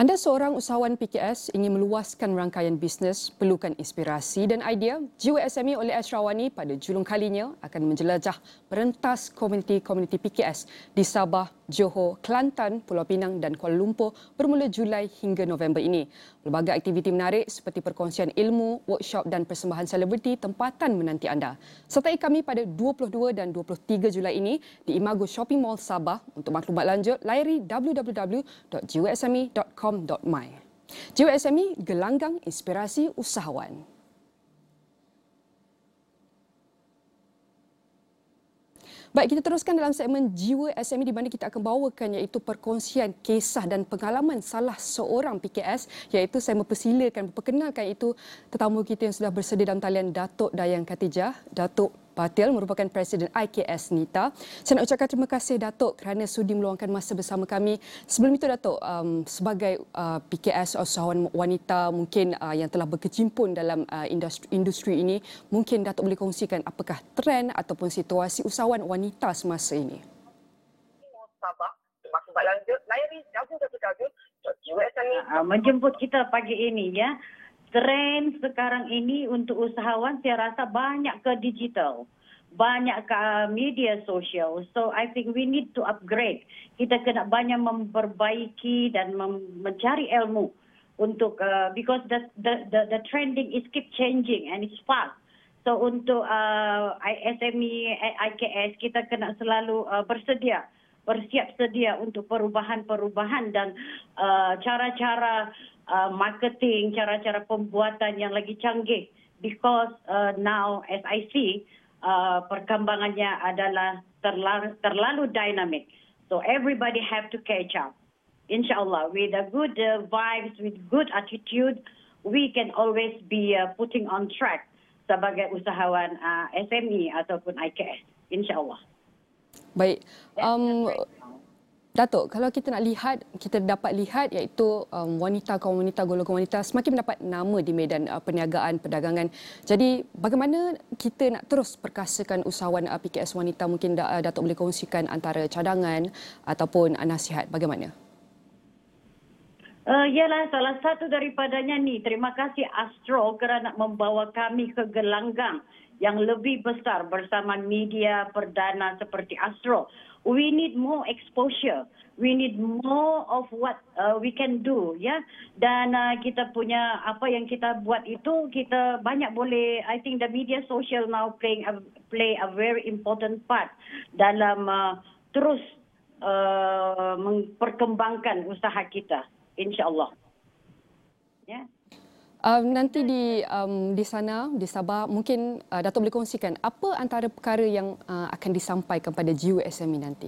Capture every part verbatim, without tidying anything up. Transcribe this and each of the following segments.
Anda seorang usahawan P K S ingin meluaskan rangkaian bisnes, perlukan inspirasi dan idea? Jiwa S M E oleh Ashrawani pada julung kalinya akan menjelajah merentas komuniti-komuniti P K S di Sabah, Johor, Kelantan, Pulau Pinang dan Kuala Lumpur bermula Julai hingga November ini. Pelbagai aktiviti menarik seperti perkongsian ilmu, workshop dan persembahan selebriti tempatan menanti anda. Sertai kami pada dua puluh dua dan dua puluh tiga Julai ini di Imago Shopping Mall Sabah. Untuk maklumat lanjut, layari w w w dot jiwa s m e dot com dot my. Jiwa S M E, gelanggang inspirasi usahawan. Baik, kita teruskan dalam segmen Jiwa S M E di mana kita akan bawakan iaitu perkongsian kisah dan pengalaman salah seorang P K S, iaitu saya mempersilakan memperkenalkan itu tetamu kita yang sudah bersedia dalam talian, Datuk Dayang Khatijah. Datuk Patil merupakan Presiden I K S Nita. Saya nak ucapkan terima kasih Datuk kerana sudi meluangkan masa bersama kami. Sebelum itu Datuk, um, sebagai uh, P K S usahawan wanita mungkin uh, yang telah berkecimpung dalam uh, industri, industri ini, mungkin Datuk boleh kongsikan apakah trend ataupun situasi usahawan wanita semasa ini? Sabah, maksud lanjut, layari w w w dot jiwa s m e. Menjemput kita pagi ini ya. Trend sekarang ini untuk usahawan saya rasa banyak ke digital, banyak ke media sosial. So I think we need to upgrade. Kita kena banyak memperbaiki dan mem- mencari ilmu untuk uh, because the, the the the trending is keep changing and it's fast. So untuk uh, S M E, I K S kita kena selalu uh, bersedia, bersiap sedia untuk perubahan-perubahan dan uh, cara-cara Uh, marketing, cara-cara pembuatan yang lagi canggih, because uh, now as I see uh, perkembangannya adalah terlalu, terlalu dynamic, so everybody have to catch up. Insyaallah with a good uh, vibes, with good attitude, we can always be uh, putting on track sebagai usahawan uh, S M E ataupun I K S. Insyaallah. Baik. Um, Datuk, kalau kita nak lihat, kita dapat lihat iaitu um, wanita, kaum wanita, golongan wanita semakin mendapat nama di medan uh, perniagaan, perdagangan. Jadi bagaimana kita nak terus perkasakan usahawan uh, P K S wanita? Mungkin uh, Datuk boleh kongsikan antara cadangan ataupun uh, nasihat bagaimana? Uh, yalah, salah satu daripadanya ni, terima kasih Astro kerana membawa kami ke gelanggang yang lebih besar bersama media perdana seperti Astro. We need more exposure. We need more of what uh, we can do, ya. Dan uh, kita punya apa yang kita buat itu, kita banyak boleh. I think the media social now playing a, play a very important part dalam uh, terus uh, memperkembangkan usaha kita, insya-Allah. Ya. Um, nanti di um, di sana di Sabah mungkin uh, Datuk boleh kongsikan apa antara perkara yang uh, akan disampaikan pada Jiwa S M E nanti?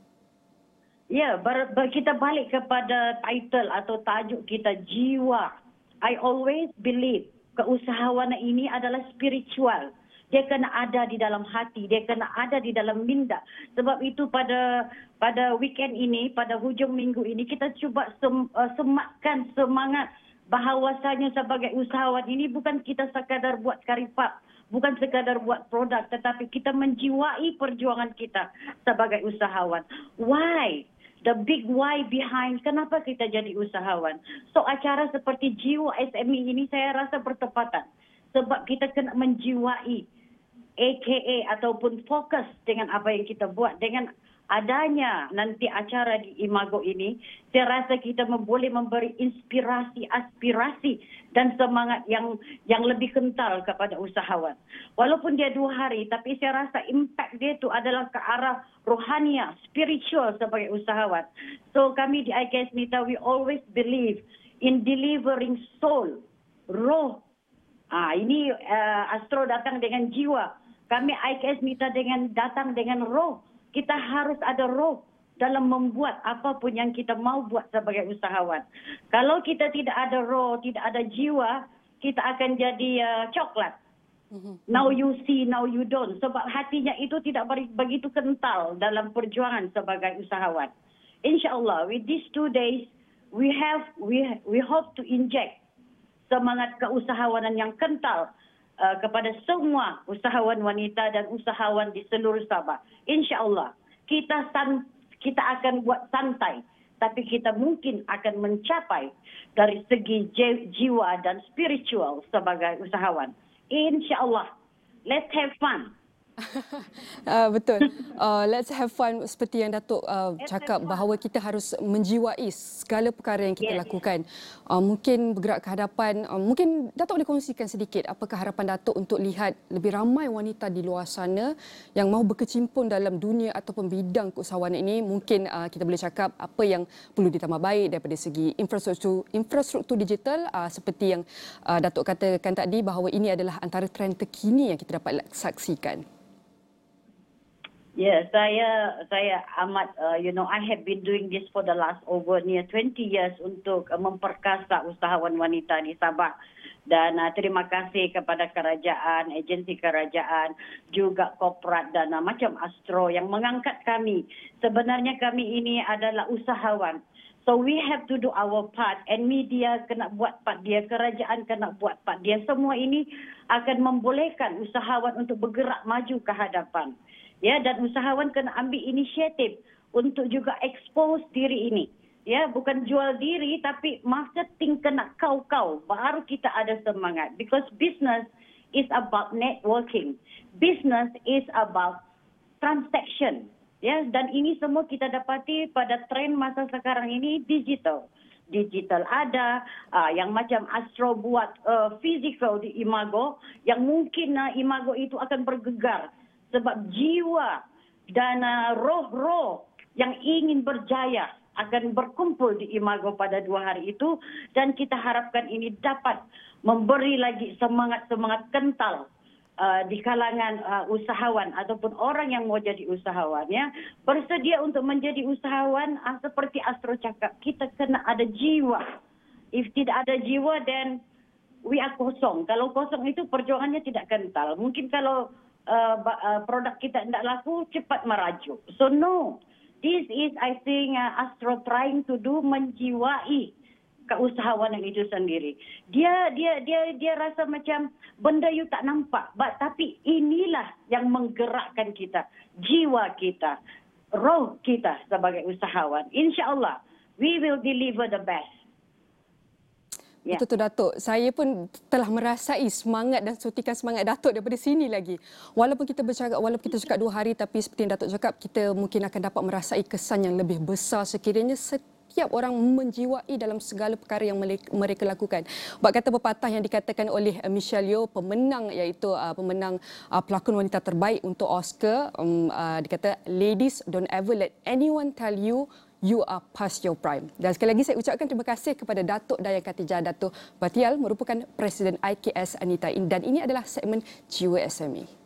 Ya, ber, ber, kita balik kepada title atau tajuk kita, jiwa. I always believe keusahawanan ini adalah spiritual. Dia kena ada di dalam hati, dia kena ada di dalam minda. Sebab itu pada pada weekend ini, pada hujung minggu ini kita cuba sem, uh, sematkan semangat bahawasanya sebagai usahawan ini bukan kita sekadar buat karipap, bukan sekadar buat produk, tetapi kita menjiwai perjuangan kita sebagai usahawan. Why? The big why behind kenapa kita jadi usahawan. So acara seperti Jiwa S M E ini saya rasa bertepatan. Sebab kita kena menjiwai, A K A ataupun fokus dengan apa yang kita buat. Dengan adanya nanti acara di Imago ini, saya rasa kita boleh memberi inspirasi, aspirasi dan semangat yang yang lebih kental kepada usahawan. Walaupun dia dua hari, tapi saya rasa impact dia itu adalah ke arah rohania, spiritual sebagai usahawan. So kami di I K S Nita, we always believe in delivering soul, roh. Ah, ini uh, Astro datang dengan jiwa. Kami I K S Nita dengan datang dengan roh. Kita harus ada roh dalam membuat apapun yang kita mau buat sebagai usahawan. Kalau kita tidak ada roh, tidak ada jiwa, kita akan jadi uh, coklat. Now you see, now you don't. Sebab hatinya itu tidak begitu kental dalam perjuangan sebagai usahawan. InsyaAllah, with these two days, we have, we we hope to inject semangat keusahawanan yang kental Uh, kepada semua usahawan wanita dan usahawan di seluruh Sabah. InsyaAllah kita san, kita akan buat santai tapi kita mungkin akan mencapai dari segi jiwa dan spiritual sebagai usahawan. InsyaAllah. Let's have fun. uh, betul. Uh, let's have fun seperti yang Datuk uh, cakap bahawa kita harus menjiwai segala perkara yang kita yes. lakukan. Uh, mungkin bergerak ke hadapan, uh, mungkin Datuk boleh kongsikan sedikit apakah harapan Datuk untuk lihat lebih ramai wanita di luar sana yang mahu berkecimpung dalam dunia ataupun bidang keusahawanan ini. Mungkin uh, kita boleh cakap apa yang perlu ditambah baik daripada segi infrastruktur, infrastruktur digital uh, seperti yang uh, Datuk katakan tadi bahawa ini adalah antara trend terkini yang kita dapat saksikan. Ya, yeah, saya saya amat uh, you know I have been doing this for the last over near twenty years untuk uh, memperkasa usahawan wanita di Sabah. Dan uh, terima kasih kepada kerajaan, agensi kerajaan, juga korporat dan uh, macam Astro yang mengangkat kami. Sebenarnya kami ini adalah usahawan. So we have to do our part, and media kena buat part dia, kerajaan kena buat part dia. Semua ini akan membolehkan usahawan untuk bergerak maju ke hadapan. Ya, dan usahawan kena ambil inisiatif untuk juga expose diri ini. Ya, bukan jual diri tapi marketing kena kau-kau. Baru kita ada semangat. Because business is about networking. Business is about transaction. Ya, dan ini semua kita dapati pada trend masa sekarang ini digital. Digital ada, uh, yang macam Astro buat uh, physical di Imago, yang mungkin uh, Imago itu akan bergegar. Sebab jiwa dan uh, roh-roh yang ingin berjaya akan berkumpul di Imago pada dua hari itu. Dan kita harapkan ini dapat memberi lagi semangat-semangat kental uh, di kalangan uh, usahawan ataupun orang yang mau jadi usahawan. Ya. Bersedia untuk menjadi usahawan, uh, seperti Astro cakap, kita kena ada jiwa. If tidak ada jiwa, then we are kosong. Kalau kosong itu perjuangannya tidak kental. Mungkin kalau Uh, uh, produk kita tidak laku, cepat merajuk. So no, this is I think uh, Astro trying to do menjiwai keusahawanan itu sendiri. Dia dia dia dia rasa macam benda you tak nampak, but tapi inilah yang menggerakkan kita, jiwa kita, roh kita sebagai usahawan. InsyaAllah, we will deliver the best. Yeah. Betul-betul Datuk. Saya pun telah merasai semangat dan suntikan semangat Datuk daripada sini lagi. Walaupun kita bercakap, walaupun kita cakap dua hari, tapi seperti yang Datuk cakap, kita mungkin akan dapat merasai kesan yang lebih besar sekiranya setiap orang menjiwai dalam segala perkara yang mereka lakukan. Bak kata pepatah yang dikatakan oleh Michelle Yeoh, pemenang iaitu uh, pemenang uh, pelakon wanita terbaik untuk Oscar, um, uh, dikata, ladies, don't ever let anyone tell you you are past your prime. Dan sekali lagi saya ucapkan terima kasih kepada Datuk Dayang Khatijah Dato' Batial, merupakan Presiden I K S Anita. Dan ini adalah segmen Jiwa S M E.